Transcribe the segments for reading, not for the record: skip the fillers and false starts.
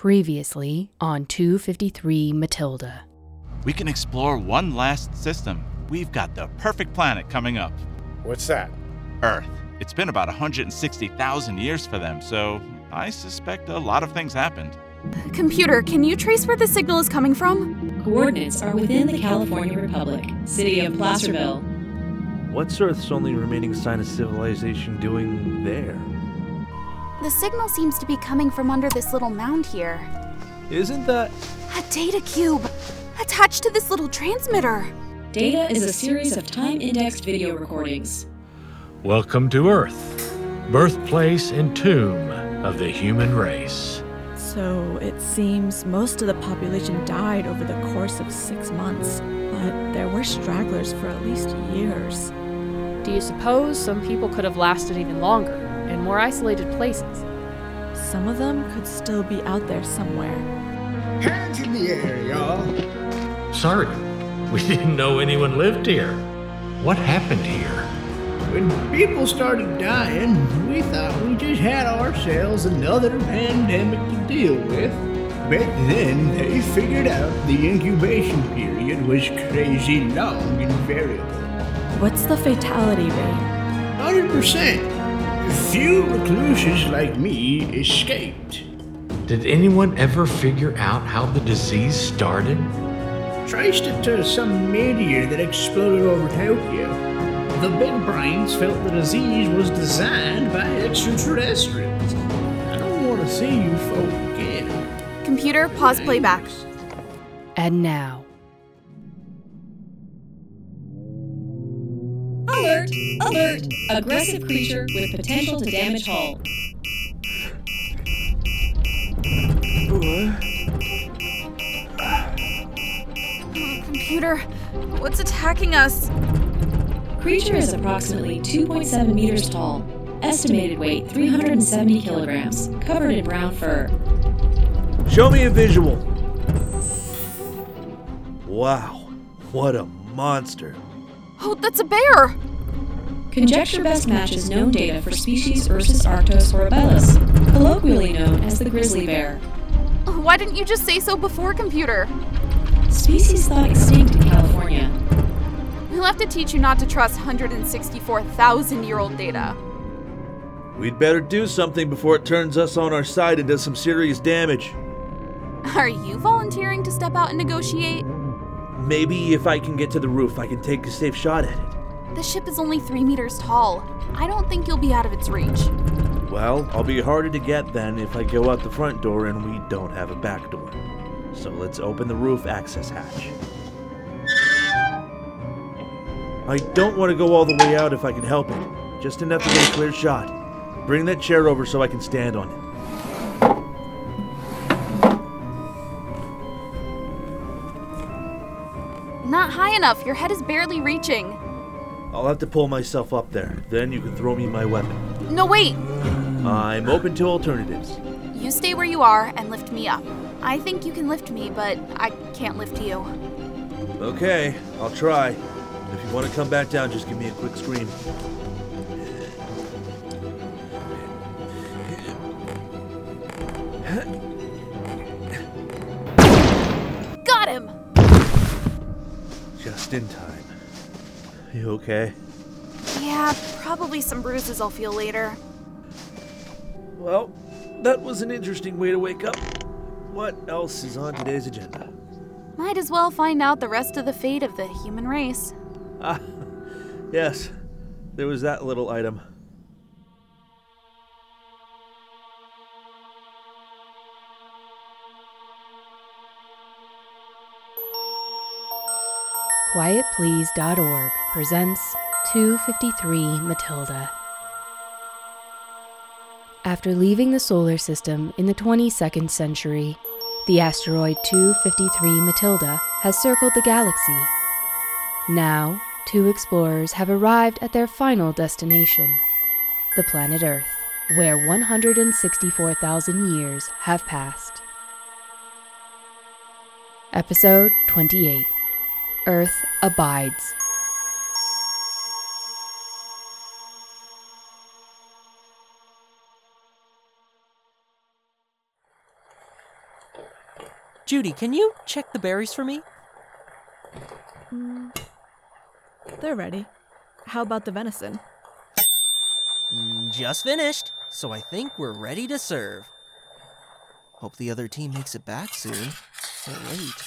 Previously on 253 Matilda. We can explore one last system. We've got the perfect planet coming up. What's that? Earth. It's been about 160,000 years for them, so I suspect a lot of things happened. Computer, can you trace where the signal is coming from? Coordinates are within the California Republic, city of Placerville. What's Earth's only remaining sign of civilization doing there? The signal seems to be coming from under this little mound here. Isn't that... A data cube! Attached to this little transmitter! Data is a series of time-indexed video recordings. Welcome to Earth, birthplace and tomb of the human race. So it seems most of the population died over the course of 6 months, but there were stragglers for at least years. Do you suppose some people could have lasted even longer, in more isolated places? Some of them could still be out there somewhere. Hands in the air, y'all. Sorry, we didn't know anyone lived here. What happened here? When people started dying, we thought we just had ourselves another pandemic to deal with. But then they figured out the incubation period was crazy long and variable. What's the fatality rate? 100%. Few recluses like me escaped. Did anyone ever figure out how the disease started? Traced it to some meteor that exploded over Tokyo. The big brains felt the disease was designed by extraterrestrials. I don't want to see you folk again. Computer, pause playback. And now, Alert! Alert! Aggressive creature with potential to damage hull. Computer, what's attacking us? Creature is approximately 2.7 meters tall. Estimated weight 370 kilograms. Covered in brown fur. Show me a visual. Wow, what a monster. Oh, that's a bear! Conjecture best matches known data for species Ursus arctos horribilis, colloquially known as the grizzly bear. Why didn't you just say so before, Computer? Species thought extinct in California. We'll have to teach you not to trust 164,000-year-old data. We'd better do something before it turns us on our side and does some serious damage. Are you volunteering to step out and negotiate? Maybe if I can get to the roof, I can take a safe shot at it. The ship is only 3 meters tall. I don't think you'll be out of its reach. Well, I'll be harder to get then if I go out the front door and we don't have a back door. So let's open the roof access hatch. I don't want to go all the way out if I can help it. Just enough to get a clear shot. Bring that chair over so I can stand on it. Not high enough. Your head is barely reaching. I'll have to pull myself up there. Then you can throw me my weapon. No, wait! I'm open to alternatives. You stay where you are and lift me up. I think you can lift me, but I can't lift you. Okay, I'll try. If you want to come back down, just give me a quick scream. Got him! Just in time. You okay? Yeah, probably some bruises I'll feel later. Well, that was an interesting way to wake up. What else is on today's agenda? Might as well find out the rest of the fate of the human race. Ah, yes. There was that little item. QuietPlease.org presents 253 Matilda. After leaving the solar system in the 22nd century, the asteroid 253 Matilda has circled the galaxy. Now, 2 explorers have arrived at their final destination, the planet Earth, where 164,000 years have passed. Episode 28. Earth Abides. Judy, can you check the berries for me? They're ready. How about the venison? Just finished, so I think we're ready to serve. Hope the other team makes it back soon. They're late.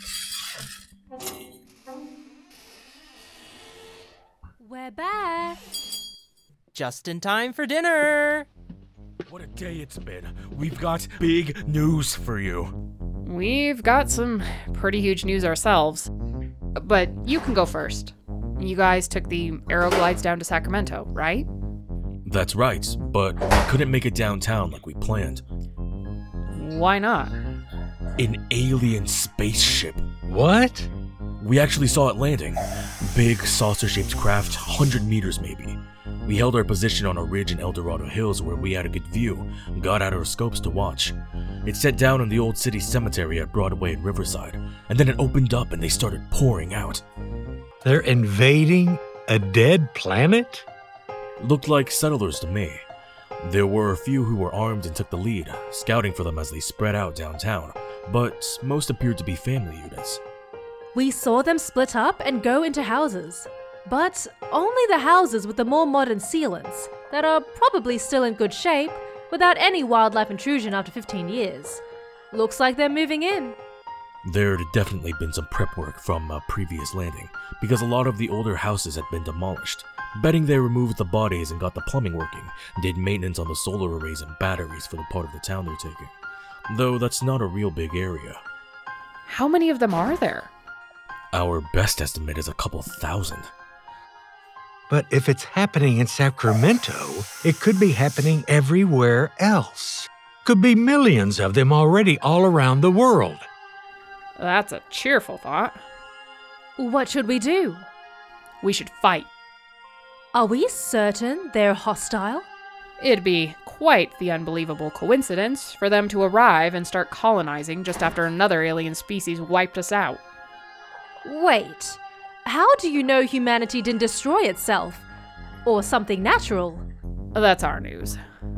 We're back. Just in time for dinner. What a day it's been. We've got big news for you. We've got some pretty huge news ourselves. But you can go first. You guys took the Aeroglides down to Sacramento, right? That's right, but we couldn't make it downtown like we planned. Why not? An alien spaceship. What? We actually saw it landing. Big, saucer-shaped craft, 100 meters maybe. We held our position on a ridge in El Dorado Hills where we had a good view, got out our scopes to watch. It set down in the old city cemetery at Broadway and Riverside, and then it opened up and they started pouring out. They're invading a dead planet? Looked like settlers to me. There were a few who were armed and took the lead, scouting for them as they spread out downtown, but most appeared to be family units. We saw them split up and go into houses. But only the houses with the more modern sealants that are probably still in good shape without any wildlife intrusion after 15 years. Looks like they're moving in. There'd definitely been some prep work from a previous landing, because a lot of the older houses had been demolished. Betting they removed the bodies and got the plumbing working, did maintenance on the solar arrays and batteries for the part of the town they're taking. Though that's not a real big area. How many of them are there? Our best estimate is a couple thousand. But if it's happening in Sacramento, it could be happening everywhere else. Could be millions of them already all around the world. That's a cheerful thought. What should we do? We should fight. Are we certain they're hostile? It'd be quite the unbelievable coincidence for them to arrive and start colonizing just after another alien species wiped us out. Wait, how do you know humanity didn't destroy itself? Or something natural? That's our news.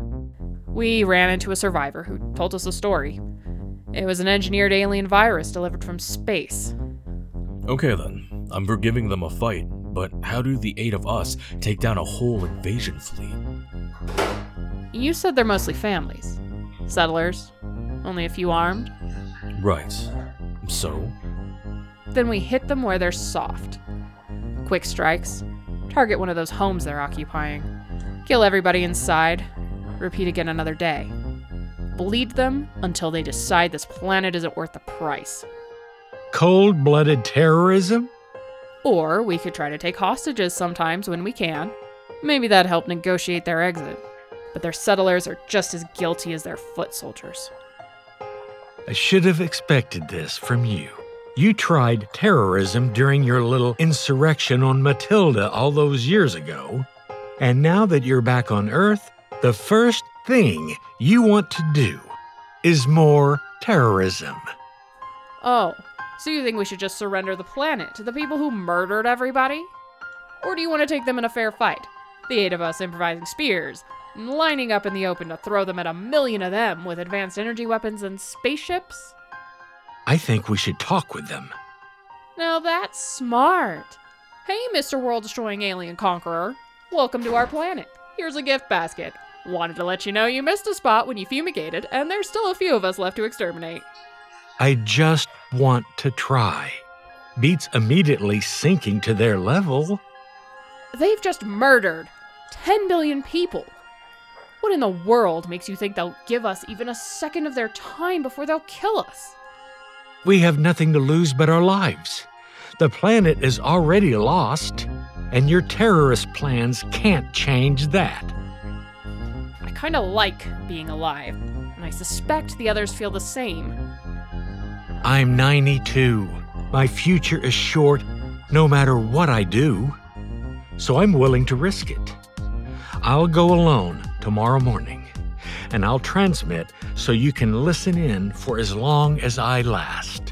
We ran into a survivor who told us a story. It was an engineered alien virus delivered from space. Okay then, I'm for giving them a fight, but how do the 8 of us take down a whole invasion fleet? You said they're mostly families. Settlers. Only a few armed. Right. So? Then we hit them where they're soft. Quick strikes. Target one of those homes they're occupying. Kill everybody inside. Repeat again another day. Bleed them until they decide this planet isn't worth the price. Cold-blooded terrorism? Or we could try to take hostages sometimes when we can. Maybe that'd help negotiate their exit. But their settlers are just as guilty as their foot soldiers. I should have expected this from you. You tried terrorism during your little insurrection on Matilda all those years ago. And now that you're back on Earth, the first thing you want to do is more terrorism. Oh, so you think we should just surrender the planet to the people who murdered everybody? Or do you want to take them in a fair fight? The 8 of us improvising spears, and lining up in the open to throw them at 1 million of them with advanced energy weapons and spaceships? I think we should talk with them. Now that's smart. Hey, Mr. World-Destroying Alien Conqueror. Welcome to our planet. Here's a gift basket. Wanted to let you know you missed a spot when you fumigated, and there's still a few of us left to exterminate. I just want to try. Beats immediately sinking to their level. They've just murdered 10 billion people. What in the world makes you think they'll give us even a second of their time before they'll kill us? We have nothing to lose but our lives. The planet is already lost, and your terrorist plans can't change that. I kinda like being alive, and I suspect the others feel the same. I'm 92. My future is short no matter what I do, so I'm willing to risk it. I'll go alone tomorrow morning, and I'll transmit so you can listen in for as long as I last.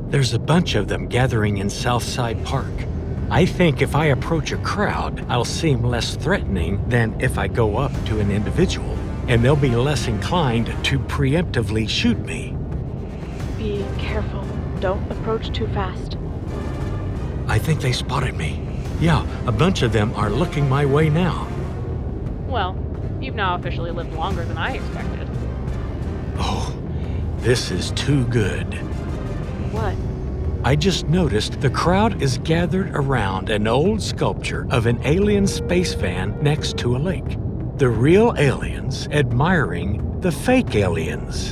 There's a bunch of them gathering in Southside Park. I think if I approach a crowd, I'll seem less threatening than if I go up to an individual, and they'll be less inclined to preemptively shoot me. Be careful. Don't approach too fast. I think they spotted me. Yeah, a bunch of them are looking my way now. Well, you've now officially lived longer than I expected. Oh, this is too good. What? I just noticed the crowd is gathered around an old sculpture of an alien space van next to a lake. The real aliens admiring the fake aliens.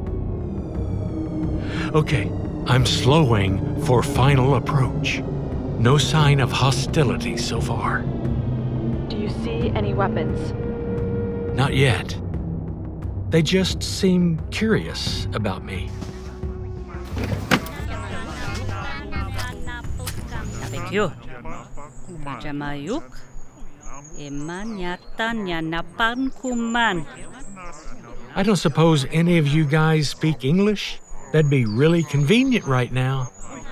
Okay, I'm slowing for final approach. No sign of hostility so far. Do you see any weapons? Not yet. They just seem curious about me. Yo, Bajamayuk, Eman Yatan Yanapan Kuman. I don't suppose any of you guys speak English? That'd be really convenient right now.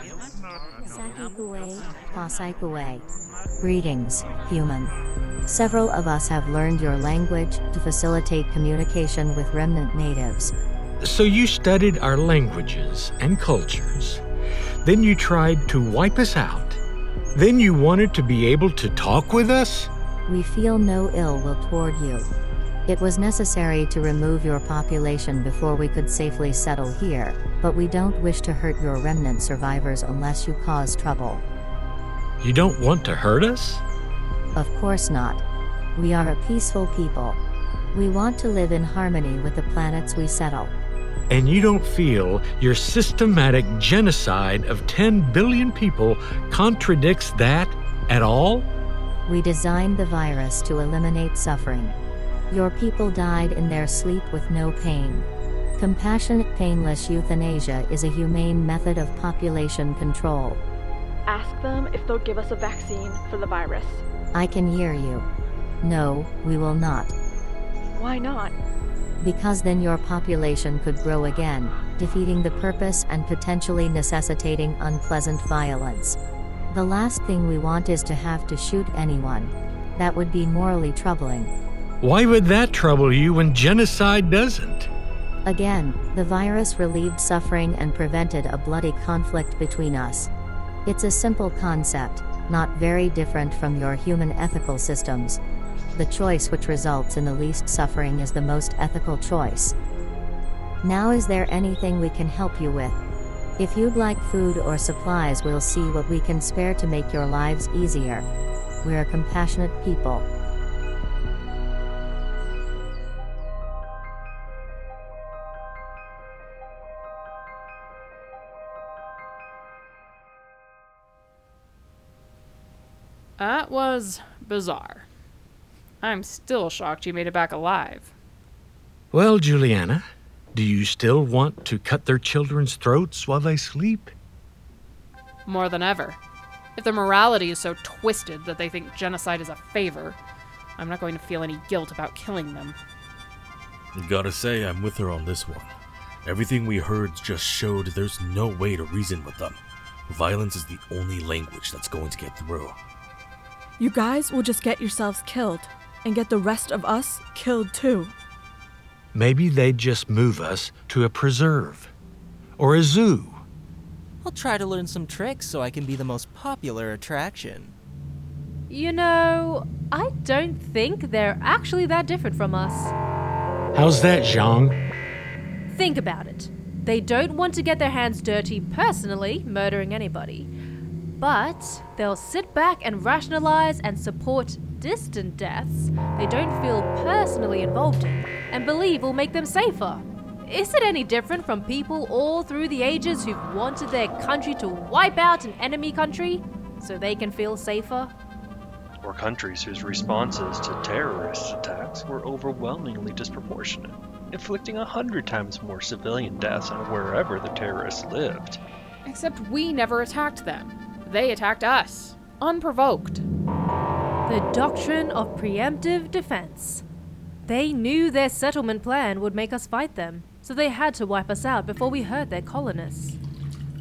Greetings, human. Several of us have learned your language to facilitate communication with remnant natives. So you studied our languages and cultures. Then you tried to wipe us out. Then you wanted to be able to talk with us? We feel no ill will toward you. It was necessary to remove your population before we could safely settle here, but we don't wish to hurt your remnant survivors unless you cause trouble. You don't want to hurt us? Of course not. We are a peaceful people. We want to live in harmony with the planets we settle. And you don't feel your systematic genocide of 10 billion people contradicts that at all? We designed the virus to eliminate suffering. Your people died in their sleep with no pain. Compassionate, painless euthanasia is a humane method of population control. Ask them if they'll give us a vaccine for the virus. I can hear you. No, we will not. Why not? Because then your population could grow again, defeating the purpose and potentially necessitating unpleasant violence. The last thing we want is to have to shoot anyone. That would be morally troubling. Why would that trouble you when genocide doesn't? Again, the virus relieved suffering and prevented a bloody conflict between us. It's a simple concept, not very different from your human ethical systems. The choice which results in the least suffering is the most ethical choice. Now, is there anything we can help you with? If you'd like food or supplies, we'll see what we can spare to make your lives easier. We're a compassionate people. That was bizarre. I'm still shocked you made it back alive. Well, Juliana, do you still want to cut their children's throats while they sleep? More than ever. If their morality is so twisted that they think genocide is a favor, I'm not going to feel any guilt about killing them. Gotta say, I'm with her on this one. Everything we heard just showed there's no way to reason with them. Violence is the only language that's going to get through. You guys will just get yourselves killed, and get the rest of us killed too. Maybe they'd just move us to a preserve. Or a zoo. I'll try to learn some tricks so I can be the most popular attraction. You know, I don't think they're actually that different from us. How's that, Zhang? Think about it. They don't want to get their hands dirty personally, murdering anybody. But they'll sit back and rationalize and support distant deaths they don't feel personally involved in and believe will make them safer. Is it any different from people all through the ages who've wanted their country to wipe out an enemy country so they can feel safer? Or countries whose responses to terrorist attacks were overwhelmingly disproportionate, inflicting 100 times more civilian deaths on wherever the terrorists lived. Except we never attacked them. They attacked us, unprovoked. The doctrine of preemptive defense. They knew their settlement plan would make us fight them, so they had to wipe us out before we hurt their colonists.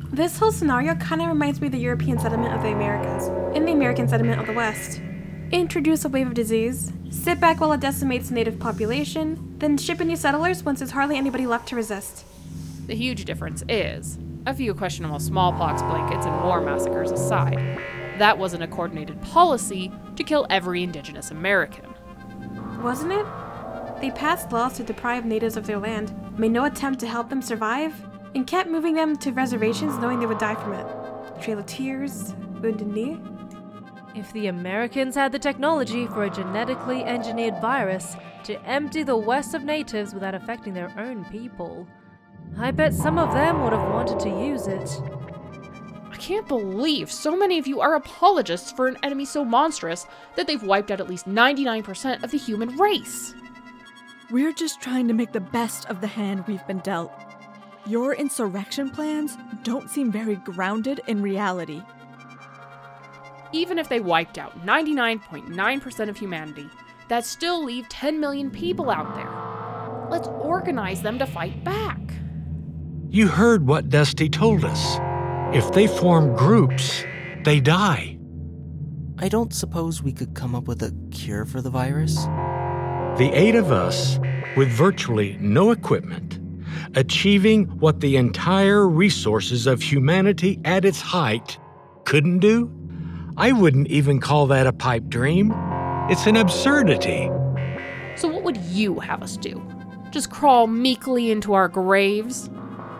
This whole scenario kind of reminds me of the European settlement of the Americas and the American settlement of the West. Introduce a wave of disease, sit back while it decimates native population, then ship in new settlers once there's hardly anybody left to resist. The huge difference is, a few questionable smallpox blankets and war massacres aside, that wasn't a coordinated policy to kill every indigenous American. Wasn't it? They passed laws to deprive natives of their land, made no attempt to help them survive, and kept moving them to reservations knowing they would die from it. Trail of Tears, Wounded Knee. If the Americans had the technology for a genetically engineered virus to empty the West of natives without affecting their own people, I bet some of them would have wanted to use it. I can't believe so many of you are apologists for an enemy so monstrous that they've wiped out at least 99% of the human race. We're just trying to make the best of the hand we've been dealt. Your insurrection plans don't seem very grounded in reality. Even if they wiped out 99.9% of humanity, that still leave 10 million people out there. Let's organize them to fight back. You heard what Dusty told us. If they form groups, they die. I don't suppose we could come up with a cure for the virus? The 8 of us, with virtually no equipment, achieving what the entire resources of humanity at its height couldn't do? I wouldn't even call that a pipe dream. It's an absurdity. So what would you have us do? Just crawl meekly into our graves?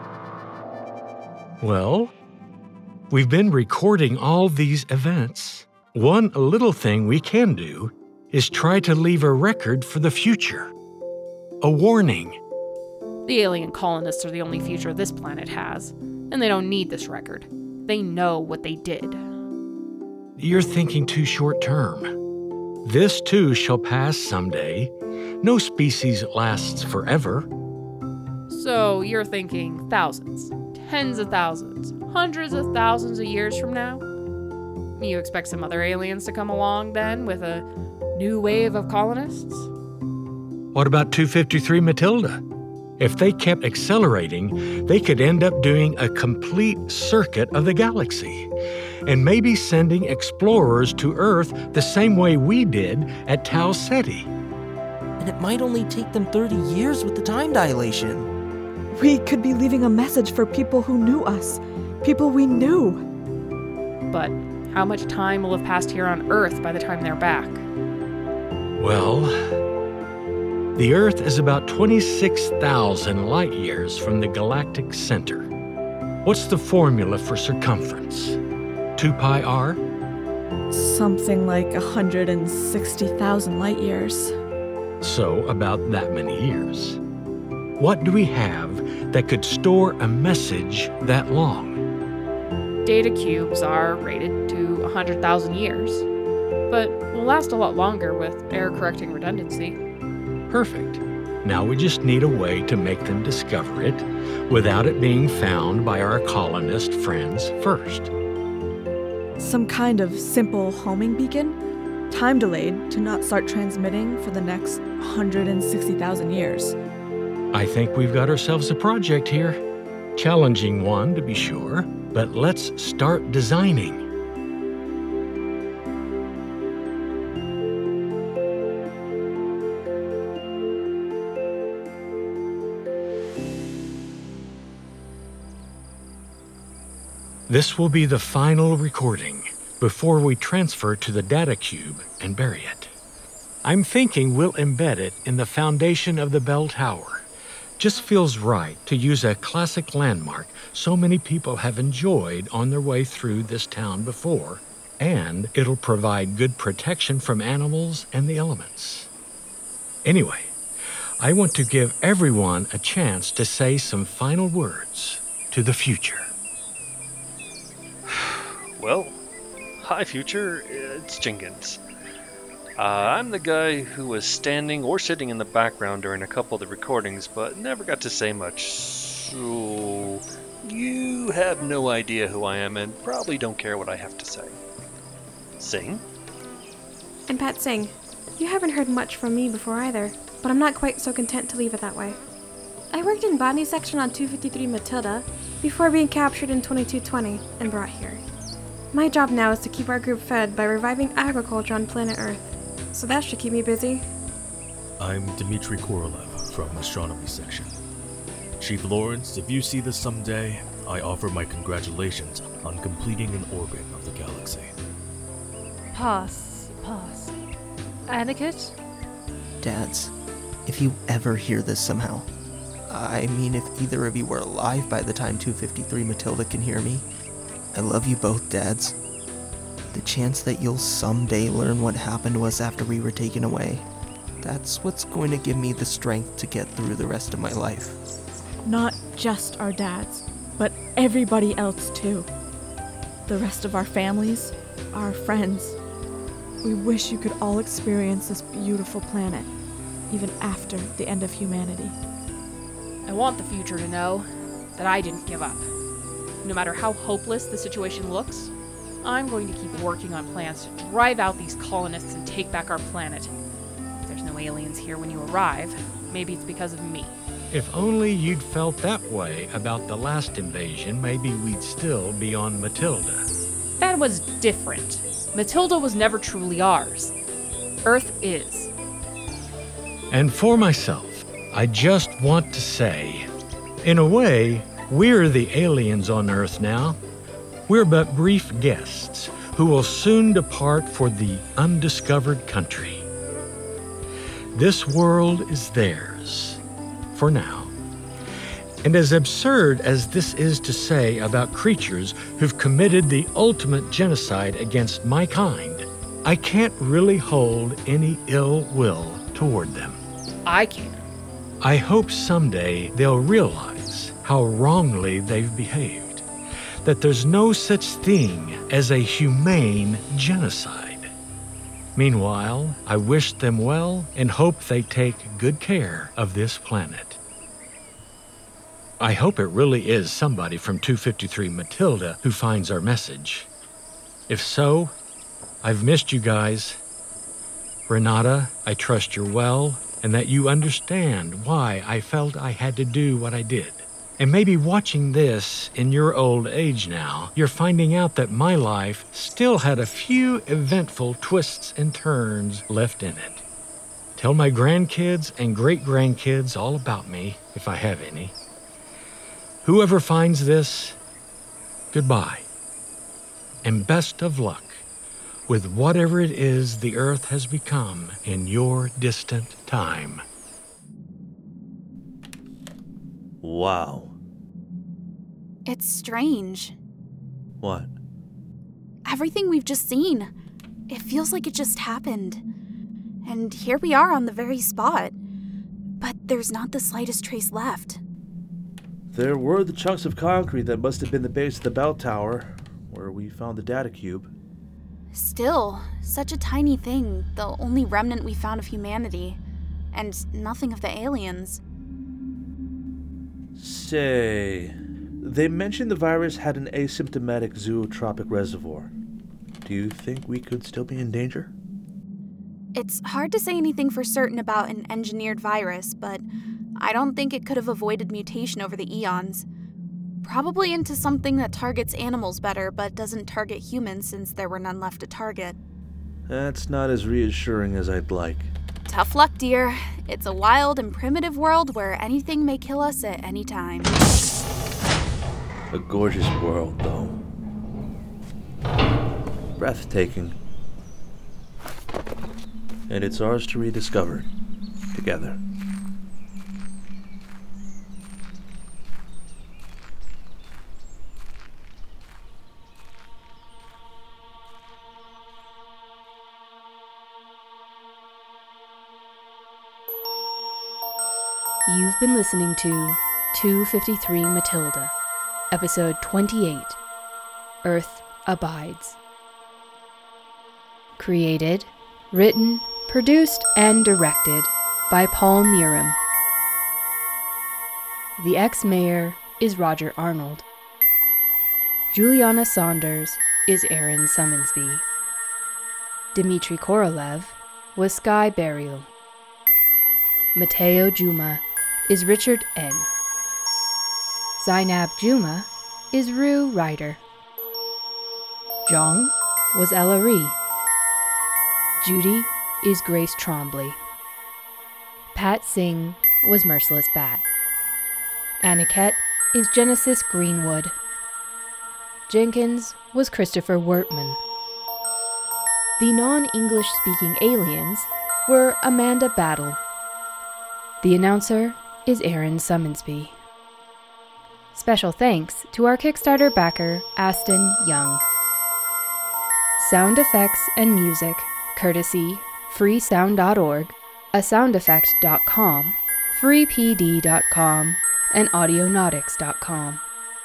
Well, we've been recording all these events. One little thing we can do is try to leave a record for the future. A warning. The alien colonists are the only future this planet has, and they don't need this record. They know what they did. You're thinking too short term. This too shall pass someday. No species lasts forever. So you're thinking thousands, tens of thousands, hundreds of thousands of years from now? You expect some other aliens to come along then with a new wave of colonists? What about 253 Matilda? If they kept accelerating, they could end up doing a complete circuit of the galaxy, and maybe sending explorers to Earth the same way we did at Tau Ceti. And it might only take them 30 years with the time dilation. We could be leaving a message for people who knew us, people we knew. But how much time will have passed here on Earth by the time they're back? Well, the Earth is about 26,000 light years from the galactic center. What's the formula for circumference? 2 pi r? Something like 160,000 light years. So about that many years. What do we have that could store a message that long? Data cubes are rated to 100,000 years, but will last a lot longer with error-correcting redundancy. Perfect. Now we just need a way to make them discover it without it being found by our colonist friends first. Some kind of simple homing beacon, time delayed to not start transmitting for the next 160,000 years. I think we've got ourselves a project here. Challenging one, to be sure, but let's start designing. This will be the final recording before we transfer to the data cube and bury it. I'm thinking we'll embed it in the foundation of the bell tower. Just feels right to use a classic landmark so many people have enjoyed on their way through this town before, and it'll provide good protection from animals and the elements. Anyway, I want to give everyone a chance to say some final words to the future. Well, hi future, it's Jenkins. I'm the guy who was standing or sitting in the background during a couple of the recordings, but never got to say much, so you have no idea who I am and probably don't care what I have to say. Sing? And Pat Singh. You haven't heard much from me before either, but I'm not quite so content to leave it that way. I worked in botany section on 253 Matilda, before being captured in 2220 and brought here. My job now is to keep our group fed by reviving agriculture on planet Earth, so that should keep me busy. I'm Dmitry Korolev from Astronomy Section. Chief Lawrence, if you see this someday, I offer my congratulations on completing an orbit of the galaxy. Pass. Aniket? Dads, if you ever hear this somehow, I mean if either of you were alive by the time 253 Matilda can hear me, I love you both, Dads. The chance that you'll someday learn what happened to us after we were taken away, that's what's going to give me the strength to get through the rest of my life. Not just our dads, but everybody else too. The rest of our families, our friends. We wish you could all experience this beautiful planet, even after the end of humanity. I want the future to know that I didn't give up. No matter how hopeless the situation looks, I'm going to keep working on plans to drive out these colonists and take back our planet. If there's no aliens here when you arrive, maybe it's because of me. If only you'd felt that way about the last invasion, maybe we'd still be on Matilda. That was different. Matilda was never truly ours. Earth is. And for myself, I just want to say, in a way, we're the aliens on Earth now. We're but brief guests who will soon depart for the undiscovered country. This world is theirs, for now. And as absurd as this is to say about creatures who've committed the ultimate genocide against my kind, I can't really hold any ill will toward them. I can. I hope someday they'll realize how wrongly they've behaved, that there's no such thing as a humane genocide. Meanwhile, I wish them well and hope they take good care of this planet. I hope it really is somebody from 253 Matilda who finds our message. If so, I've missed you guys. Renata, I trust you're well and that you understand why I felt I had to do what I did. And maybe watching this in your old age now, you're finding out that my life still had a few eventful twists and turns left in it. Tell my grandkids and great-grandkids all about me, if I have any. Whoever finds this, goodbye, and best of luck with whatever it is the Earth has become in your distant time. Wow. It's strange. What? Everything we've just seen. It feels like it just happened. And here we are on the very spot. But there's not the slightest trace left. There were the chunks of concrete that must have been the base of the bell tower, where we found the data cube. Still, such a tiny thing, the only remnant we found of humanity. And nothing of the aliens. Say, they mentioned the virus had an asymptomatic zootropic reservoir. Do you think we could still be in danger? It's hard to say anything for certain about an engineered virus, but I don't think it could have avoided mutation over the eons. Probably into something that targets animals better, but doesn't target humans since there were none left to target. That's not as reassuring as I'd like. Tough luck, dear. It's a wild and primitive world where anything may kill us at any time. A gorgeous world, though. Breathtaking. And it's ours to rediscover, together. You've been listening to 253 Matilda, Episode 28, Earth Abides. Created, written, produced, and directed by Paul Neeram. The ex-mayor is Roger Arnold. Juliana Saunders is Aaron Summonsby. Dmitry Korolev was Sky Burial. Mateo Juma is Richard N. Zainab Juma is Rue Ryder. Jong was Ella Ree. Judy is Grace Trombley. Pat Singh was Merciless Bat. Aniket is Genesis Greenwood. Jenkins was Christopher Wertman. The non-English speaking aliens were Amanda Battle. The announcer is Aaron Summonsby. Special thanks to our Kickstarter backer, Aston Young. Sound effects and music, courtesy freesound.org, asoundeffect.com, freepd.com, and audionautics.com.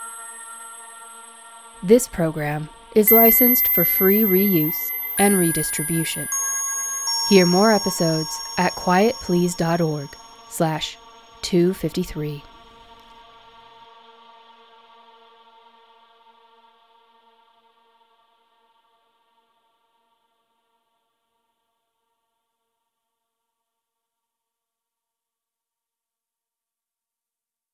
This program is licensed for free reuse and redistribution. Hear more episodes at quietplease.org/253.